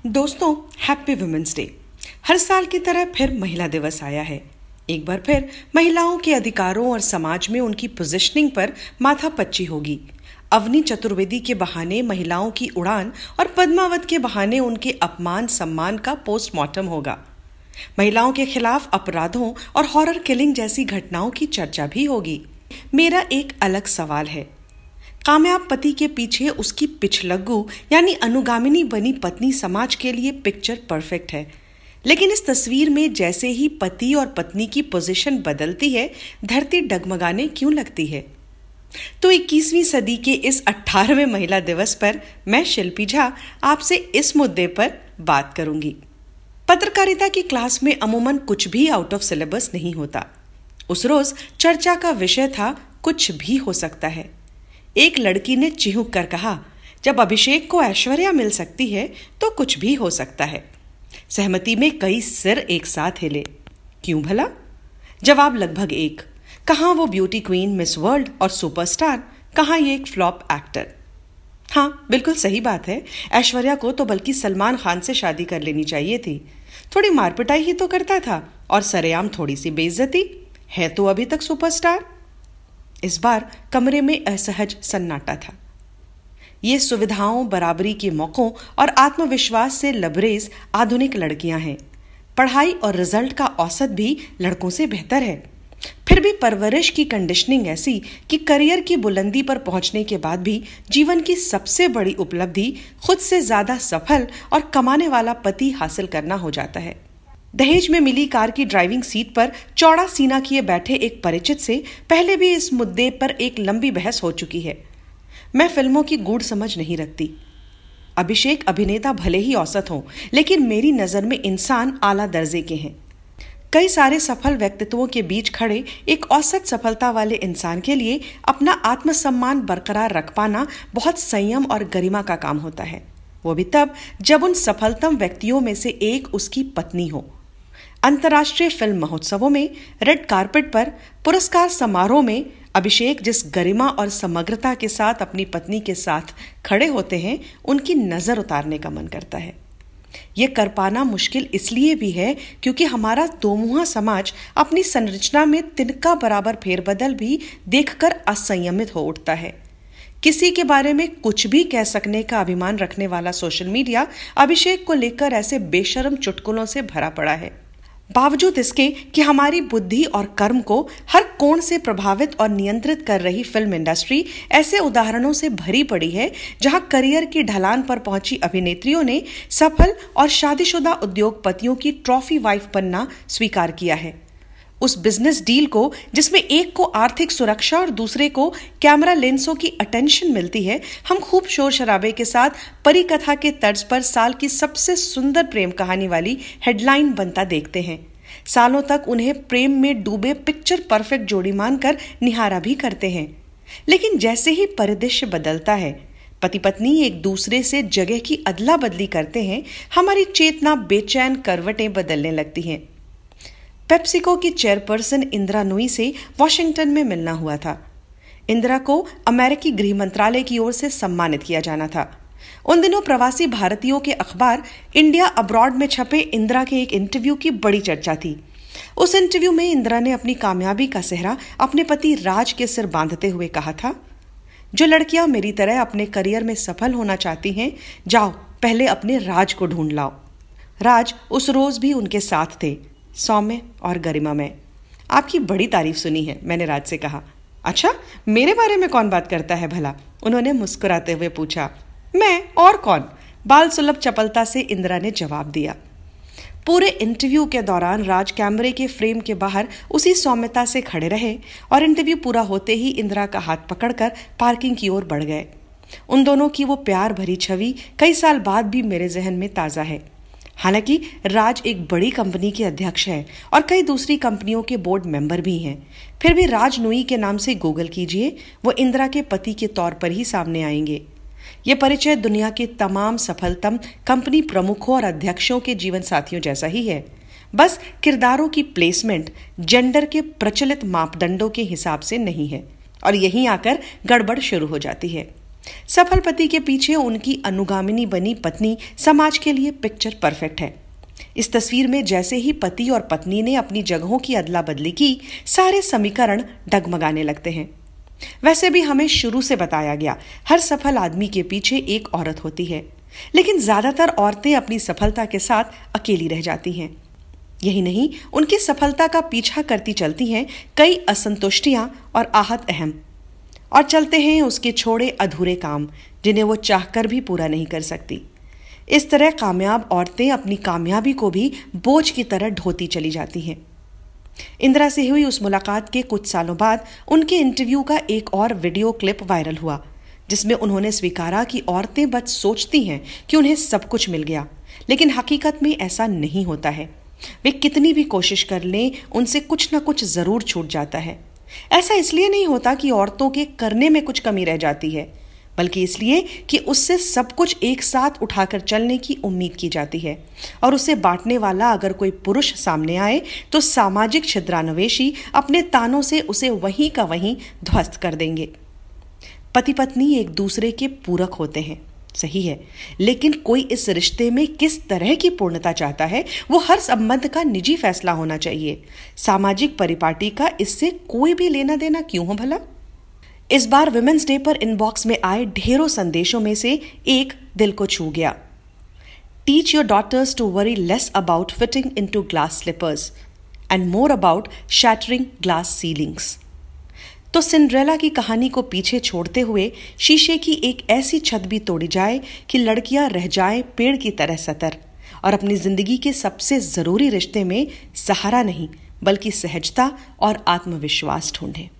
दोस्तों, happy women's day. हर साल की तरह फिर महिला दिवस आया है। एक बार फिर महिलाओं के अधिकारों और समाज में उनकी पोजीशनिंग पर माथापच्ची होगी। अवनी चतुर्वेदी के बहाने महिलाओं की उड़ान और पद्मावत के बहाने उनके अपमान सम्मान का पोस्टमार्टम होगा। महिलाओं के खिलाफ अपराधों और हॉरर किलिंग जैसी घटनाओं की चर्चा भी होगी। मेरा एक अलग सवाल है, कामयाब पति के पीछे उसकी पिछलग्गू यानी अनुगामिनी बनी पत्नी समाज के लिए पिक्चर परफेक्ट है, लेकिन इस तस्वीर में जैसे ही पति और पत्नी की पोजीशन बदलती है, धरती डगमगाने क्यों लगती है? तो 21वीं सदी के इस 18वें महिला दिवस पर मैं शिल्पी झा आपसे इस मुद्दे पर बात करूंगी। पत्रकारिता की क्लास में अमूमन कुछ भी आउट ऑफ सिलेबस नहीं होता। उस रोज चर्चा का विषय था कुछ भी हो सकता है। एक लड़की ने चिहुक कर कहा, जब अभिषेक को ऐश्वर्या मिल सकती है तो कुछ भी हो सकता है। सहमति में कई सिर एक साथ हिले। क्यों भला? जवाब लगभग एक। कहाँ वो ब्यूटी क्वीन, मिस वर्ल्ड और सुपरस्टार, कहाँ ये एक फ्लॉप एक्टर। हाँ, बिल्कुल सही बात है। ऐश्वर्या को तो बल्कि सलमान खान से शादी कर लेनी चाहिए थी। थोड़ी मारपिटाई ही तो करता था और सरेआम थोड़ी सी बेइज्जती, है तो अभी तक सुपरस्टार। इस बार कमरे में असहज सन्नाटा था। ये सुविधाओं, बराबरी के मौकों और आत्मविश्वास से लबरेज आधुनिक लड़कियां हैं। पढ़ाई और रिजल्ट का औसत भी लड़कों से बेहतर है। फिर भी परवरिश की कंडीशनिंग ऐसी कि करियर की बुलंदी पर पहुंचने के बाद भी जीवन की सबसे बड़ी उपलब्धि खुद से ज्यादा सफल और कमाने वाला पति हासिल करना हो जाता है। दहेज में मिली कार की ड्राइविंग सीट पर चौड़ा सीना किए बैठे एक परिचित से पहले भी इस मुद्दे पर एक लंबी बहस हो चुकी है। मैं फिल्मों की गूढ़ समझ नहीं रखती। अभिषेक अभिनेता भले ही औसत हों, लेकिन मेरी नजर में इंसान आला दर्जे के हैं। कई सारे सफल व्यक्तित्वों के बीच खड़े एक औसत सफलता वाले इंसान के लिए अपना आत्मसम्मान बरकरार रख पाना बहुत संयम और गरिमा का काम होता है। वो भी तब जब उन सफलतम व्यक्तियों में से एक उसकी पत्नी हो। अंतर्राष्ट्रीय फिल्म महोत्सवों में, रेड कार्पेट पर, पुरस्कार समारोह में अभिषेक जिस गरिमा और समग्रता के साथ अपनी पत्नी के साथ खड़े होते हैं, उनकी नजर उतारने का मन करता है। यह कर पाना मुश्किल इसलिए भी है क्योंकि हमारा दोमुहा समाज अपनी संरचना में तिनका बराबर फेरबदल भी देखकर असंयमित हो उठता है। किसी के बारे में कुछ भी कह सकने का अभिमान रखने वाला सोशल मीडिया अभिषेक को लेकर ऐसे बेशर्म चुटकुलों से भरा पड़ा है। बावजूद इसके कि हमारी बुद्धि और कर्म को हर कोण से प्रभावित और नियंत्रित कर रही फिल्म इंडस्ट्री ऐसे उदाहरणों से भरी पड़ी है जहां करियर की ढलान पर पहुंची अभिनेत्रियों ने सफल और शादीशुदा उद्योगपतियों की ट्रॉफी वाइफ बनना स्वीकार किया है। उस बिजनेस डील को जिसमें एक को आर्थिक सुरक्षा और दूसरे को कैमरा लेंसों की अटेंशन मिलती है, हम खूब शोर शराबे के साथ परी कथा के तर्ज पर साल की सबसे सुंदर प्रेम कहानी वाली हेडलाइन बनता देखते हैं। सालों तक उन्हें प्रेम में डूबे पिक्चर परफेक्ट जोड़ी मानकर निहारा भी करते हैं। लेकिन जैसे ही परिदृश्य बदलता है, पति पत्नी एक दूसरे से जगह की अदला बदली करते हैं, हमारी चेतना बेचैन करवटें बदलने लगती हैं। पेप्सिको की चेयरपर्सन इंदिरा नूई से वॉशिंगटन में मिलना हुआ था। इंदिरा को अमेरिकी गृह मंत्रालय की ओर से सम्मानित किया जाना था। उन दिनों प्रवासी भारतीयों के अखबार इंडिया अब्रॉड में छपे इंदिरा के एक इंटरव्यू की बड़ी चर्चा थी। उस इंटरव्यू में इंदिरा ने अपनी कामयाबी का सेहरा अपने पति राज के सिर बांधते हुए कहा था, जो लड़कियां मेरी तरह अपने करियर में सफल होना चाहती हैं, जाओ पहले अपने राज को ढूंढ लाओ। राज उस रोज भी उनके साथ थे, सौम्य और गरिमा में। आपकी बड़ी तारीफ सुनी है, मैंने राज से कहा। अच्छा, मेरे बारे में कौन बात करता है भला? उन्होंने मुस्कुराते हुए पूछा। मैं और कौन? बाल सुलभ चपलता से इंदिरा ने जवाब दिया। पूरे इंटरव्यू के दौरान राज कैमरे के फ्रेम के बाहर उसी सौम्यता से खड़े रहे और इंटरव्यू पूरा होते ही इंदिरा का हाथ पकड़कर पार्किंग की ओर बढ़ गए। उन दोनों की वो प्यार भरी छवि कई साल बाद भी मेरे जहन में ताजा है। हालांकि राज एक बड़ी कंपनी के अध्यक्ष हैं और कई दूसरी कंपनियों के बोर्ड मेंबर भी हैं, फिर भी राज नूई के नाम से गूगल कीजिए, वो इंदिरा के पति के तौर पर ही सामने आएंगे। ये परिचय दुनिया के तमाम सफलतम कंपनी प्रमुखों और अध्यक्षों के जीवन साथियों जैसा ही है। बस किरदारों की प्लेसमेंट जेंडर के प्रचलित मापदंडों के हिसाब से नहीं है और यहीं आकर गड़बड़ शुरू हो जाती है। सफल पति के पीछे उनकी अनुगामिनी बनी पत्नी समाज के लिए पिक्चर परफेक्ट है। इस तस्वीर में जैसे ही पति और पत्नी ने अपनी जगहों की अदला बदली की, सारे समीकरण डगमगाने लगते हैं। वैसे भी हमें शुरू से बताया गया, हर सफल आदमी के पीछे एक औरत होती है, लेकिन ज्यादातर औरतें अपनी सफलता के साथ अकेली रह जाती हैं। यही नहीं, उनकी सफलता का पीछा करती चलती हैं कई असंतुष्टियां और आहत अहम, और चलते हैं उसके छोड़े अधूरे काम जिन्हें वो चाहकर भी पूरा नहीं कर सकती। इस तरह कामयाब औरतें अपनी कामयाबी को भी बोझ की तरह ढोती चली जाती हैं। इंदिरा से हुई उस मुलाकात के कुछ सालों बाद उनके इंटरव्यू का एक और वीडियो क्लिप वायरल हुआ, जिसमें उन्होंने स्वीकारा कि औरतें बस सोचती हैं कि उन्हें सब कुछ मिल गया, लेकिन हकीकत में ऐसा नहीं होता है। वे कितनी भी कोशिश कर लें, उनसे कुछ न कुछ जरूर छूट जाता है। ऐसा इसलिए नहीं होता कि औरतों के करने में कुछ कमी रह जाती है, बल्कि इसलिए कि उससे सब कुछ एक साथ उठाकर चलने की उम्मीद की जाती है, और उसे बांटने वाला अगर कोई पुरुष सामने आए तो सामाजिक छिद्रान्वेषी अपने तानों से उसे वहीं का वहीं ध्वस्त कर देंगे। पति पत्नी एक दूसरे के पूरक होते हैं, सही है, लेकिन कोई इस रिश्ते में किस तरह की पूर्णता चाहता है, वो हर संबंध का निजी फैसला होना चाहिए। सामाजिक परिपाटी का इससे कोई भी लेना देना क्यों हो भला? इस बार विमेंस डे पर इनबॉक्स में आए ढेरों संदेशों में से एक दिल को छू गया। Teach your daughters to worry less about fitting into glass slippers and more about shattering glass ceilings. तो सिंड्रेला की कहानी को पीछे छोड़ते हुए शीशे की एक ऐसी छत भी तोड़ी जाए कि लड़कियां रह जाएं पेड़ की तरह सतर, और अपनी जिंदगी के सबसे जरूरी रिश्ते में सहारा नहीं बल्कि सहजता और आत्मविश्वास ढूंढें।